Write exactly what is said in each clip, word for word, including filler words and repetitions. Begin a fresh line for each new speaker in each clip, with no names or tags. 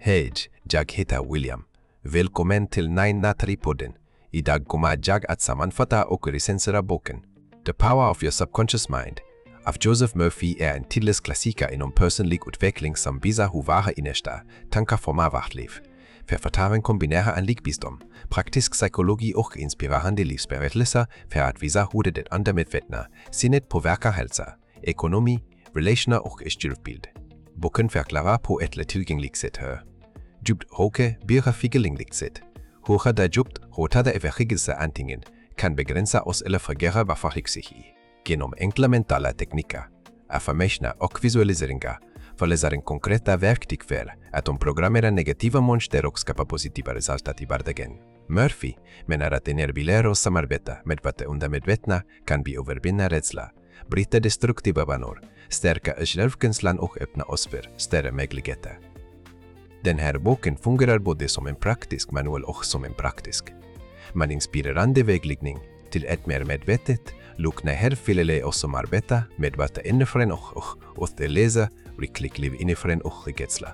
Hej, jag heter William. Välkommen till Nine Natari-podden. Idag kommer jag att sammanfatta och recensera boken The Power of Your Subconscious Mind av Joseph Murphy är en tidlös klassiker inom personlig utveckling som visar hur våra innersta tankar formar vårt liv. Författaren kombinerar andlig visdom, praktisk psykologi och inspirerande livsberättelser för att visa hur det undermedvetna sinnet påverkar hälsa, ekonomi, relationer och självbild. Boken förklarar på ett lättillgängligt sätt hur djupt råke biografigängligt sätt hur det djupt rotade övertygelse antingen kan begränsa oss eller förgöra vår förhållning. Genom enkla mentala tekniker, affirmationer och visualiseringar förläsaren konkreta verktyg för att omprogrammera negativa mönster och skapa positiva resultat i vardagen. Murphy menar att när vi lär oss samarbeta med vårt undermedvetna kan vi övervinna rädsla, bryta destruktiva vanor, stärka självkänslan och öppna oss för större möjligheter. Den här boken fungerar både som en praktisk manual och som en praktisk, men inspirerande vägledning till ett mer medvetet, lugna herrfilele och som arbetar med vårt inifrån och och att läsa riktigt liv inifrån och rädsla.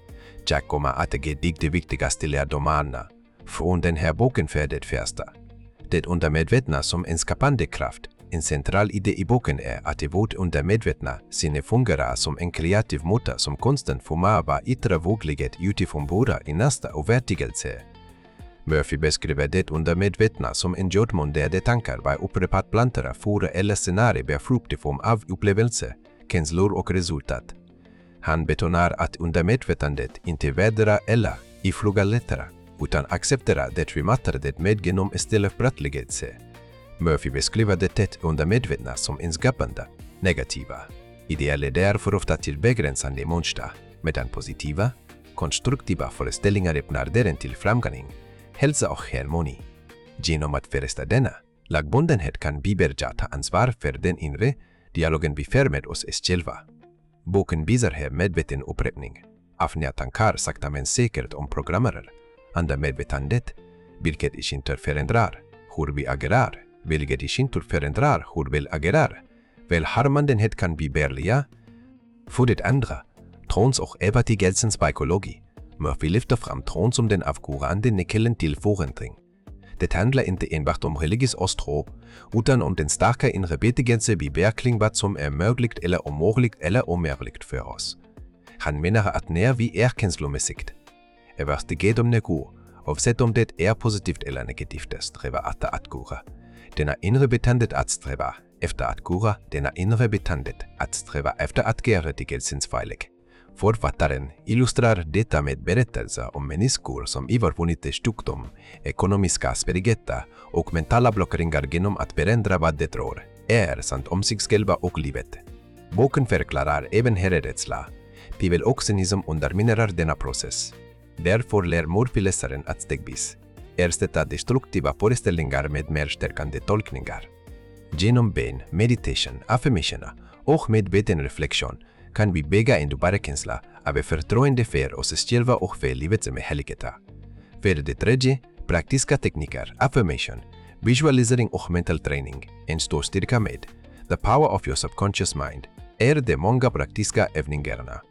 Jag kommer att ge dig de viktigaste lärdomarna från den här boken för det första. Det undermedvetna som en skapande kraft. En central idé i boken är att vårt undermedvetna sinne fungerar som en kreativ motor som konstant formar vår yttre verklighet utifrån våra innersta övertygelser. Murphy beskriver det undermedvetna som en jordmån där de tankar var upprepat planterar för eller scenarier bär frukt i form av upplevelser, känslor och resultat. Han betonar att undermedvetandet inte vädrar eller ifrågasätter utan accepterar det vi matar det med genom istället för att lägga sig. Murphy beskriver det undermedvetna som en skapande, negativa. Idealer därför ofta till begränsande mönster, medan positiva, konstruktiva föreställningar öppnar dörren till framgång, hälsa och harmoni. Genom att föresta denna, lagbundenhet kan vi börja ta ansvar för den inre dialogen vi för med oss själva. Boken visar här medveten upprepning av nya tankar sakta men säkert omprogrammerar undermedvetandet, vilket i sin tur förändrar hur vi agerar, vilket i sin tur förändrar hur vi agerar. Välharmandenhet kan vi bärliga. För det andra, trons och övertygelsens psykologi. Murphy lyfter fram tron som den avgörande nyckeln till förändring. Det handlar inte enbart om religiös ostro, utan om den starka inre betygelsen vi bär kring vad som är möjligt eller omöjligt eller omöjligt för oss. Han menar att när vi är känslomässigt övertygade om något, oavsett om det är positivt eller negativt, strävar att att göra. Denna inre betandet att sträva efter att göra, denna inre betandet att sträva efter att göra tygelsens fejlig. Författaren illustrerar detta med berättelser om människor som övervunnit sjukdom, ekonomiska svårigheter och mentala blockeringar genom att förändra vad det rör är sant om sig själva och livet. Boken förklarar även herrerädsla. Pivel och cynism underminerar denna process. Därför lär Murphy-läsaren att stegvis ersätta destruktiva föreställningar med mer stärkande tolkningar. Genom bön, meditation, affirmationer och medveten reflektion kan vi bygga en djupare känsla av förtroende för oss själva och för livets möjligheter. För det tredje, praktiska tekniker, affirmation, visualisering och mental träning, en stor styrka med The Power of Your Subconscious Mind är de många praktiska övningarna.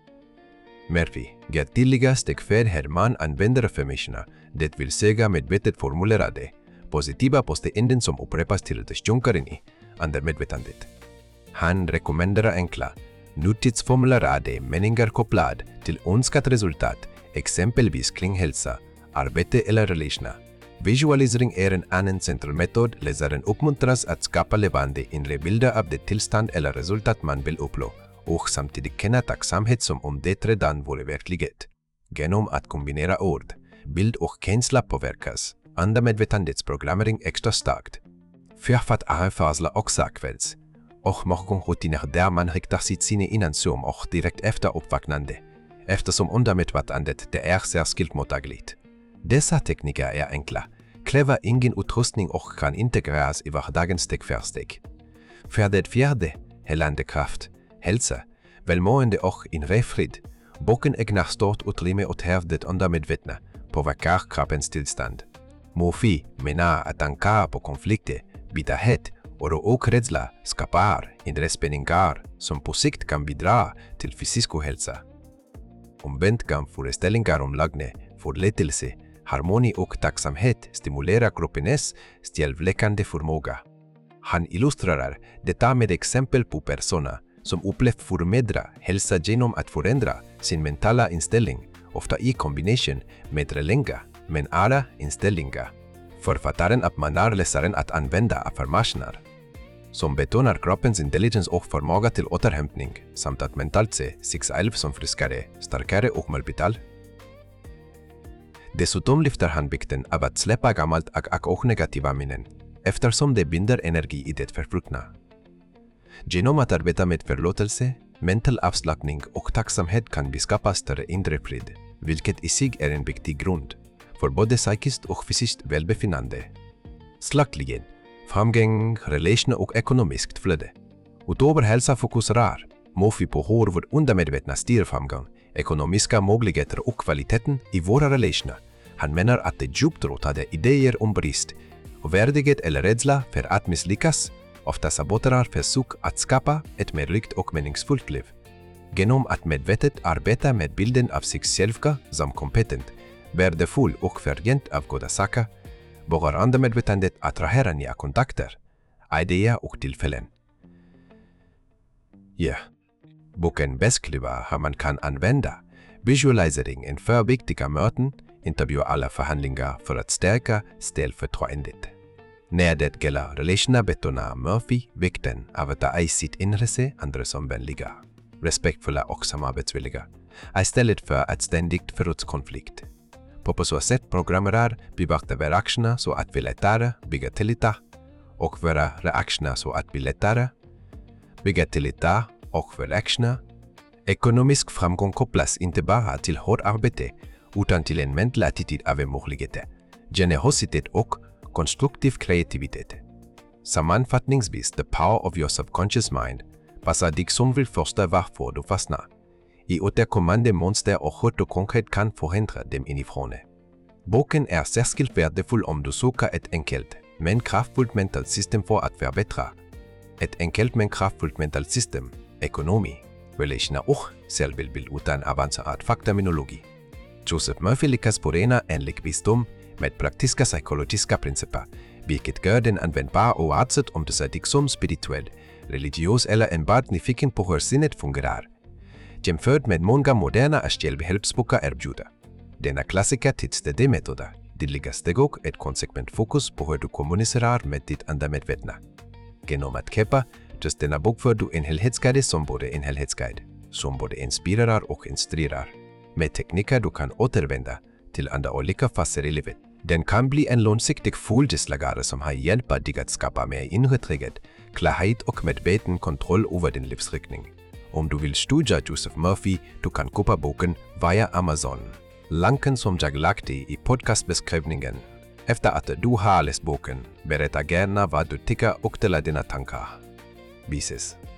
Murphy ger tydliga steg för hur man använder affirmationer, det vill säga medvetet formulerade, positiva påståenden som upprepas till det sjunkaren i undermedvetandet. Han rekommenderar enkla, nutidsformulerade meningar kopplad till önskat resultat, exempelvis kring hälsa, arbete eller relationer. Visualisering är en annan central metod. Läsaren uppmuntras att skapa levande inre bilder av det tillstånd eller resultat man vill uppnå och samtidigt känna tacksamhet som om det redan vore verklighet. Genom att kombinera ord, bild och känsla påverkas undermedvetandets programmering extra starkt. Författaren föreslår också kvälls och morgonrutiner där man riktar sitt sinne innan sömn och direkt efter uppvaknande, eftersom undermedvetandet det är särskilt mottagligt. Dessa tekniker är enkla, kräver ingen utrustning och kan integreras i vardagen steg för steg. För det fjärde, helande kraft, hälsa, välmående och inre frid. Boken ägnar stort utrymme åt hur det undermedvetna påverkar kroppens tillstånd. Murphy menar att tankar på konflikter, bitterhet och rädsla skapar inre spänningar som på sikt kan bidra till fysisk ohälsa. omvendt kan föreställningar om lagne, förletelse, harmoni och tacksamhet stimulera kroppens självläkande förmåga. Han illustrerar detta med exempel på personer som upplevt förmedla hälsa genom att förändra sin mentala inställning, ofta i kombination med relänga, men alla inställningar. Författaren uppmanar läsaren att använda affirmationer som betonar kroppens intelligens och förmåga till återhämtning samt att mentalt se sig själv som friskare, starkare och målvital. Dessutom lyfter han vikten av att släppa gammalt och, och negativa minnen, eftersom det binder energi i det förflutna. Genom att arbeta med förlåtelse, mental avslappning och tacksamhet kan vi skapa större inre frid, vilket i sig är en viktig grund för både psykiskt och fysiskt välbefinnande. Slutligen, framgång, relationer och ekonomiskt flöde. Utöver hälsa fokuserar Murphy på hur vårt undermedvetna styr framgång, ekonomiska möjligheter och kvaliteten i våra relationer. Han menar att det djupt rotade idéer om brist och värdighet eller rädsla för att misslyckas ofta saboterar försök att skapa ett mer rikt och meningsfullt liv. Genom att medvetet arbeta med bilden av sig själva som kompetent, värdefull och förtjänt av goda saker, vågar undermedvetandet attrahera nya kontakter, idéer och tillfällen. Ja, yeah. Boken beskriver hur man kan använda visualisering inför viktiga möten, intervjua alla förhandlingar för att stärka självförtroendet. När det gäller relationer betonar Murphy vikten av att ta i sitt intresse andra som vänliga, respektfulla och samarbetsvilliga, istället för att ständigt förutse konflikt. På så sätt programmerar bevakta reaktioner så att vi lättare bygger tillit och våra reaktioner så att vi lättare bygger tillit och reaktioner. Ekonomisk framgång kopplas inte bara till hårt arbete utan till en mental attityd av möjligheter, generositet och konstruktiv kreativitet. Sammanfattningsvis, the power of your subconscious mind passar dig som vill förstå varför du fastnar i återkommande monster och hur du konkret kan förhindra dem inifrån. Boken är särskilt värdefull om du söker ett enkelt men kraftfullt mentalt system för att förbättra. Ett enkelt men kraftfullt mentalt system, ekonomi, relationer och självbild utan avancerad faktaminologi. Joseph Murphy lyckas förena ändlig visdom med praktiska psykologiska principer, vilket gör den användbar oavsett om du ser dig som spirituell, religiös eller enbart nyfiken på hur sinnet fungerar. Jämfört med många moderna självhjälpsböcker erbjuder denna klassiker tidsständiga metoder, det steg och ett konsekvent fokus på hur du kommunicerar med ditt undermedvetna. Genom att köpa just denna bok får du en helhetsguide som både en helhetsguide, som både inspirerar och instruerar, med tekniker du kan återvända till andra olika faser i livet. Den kan bli en långsiktig följeslagare som har hjälpt dig att skapa mer inre trygghet, klarhet och medveten kontroll över din livsriktning. Om du vill studera Joseph Murphy, du kan köpa boken via Amazon. Länken som jag lagt i podcastbeskrivningen. Efter att du har läst boken, berätta gärna vad du tycker och dela dina tankar. Vi ses.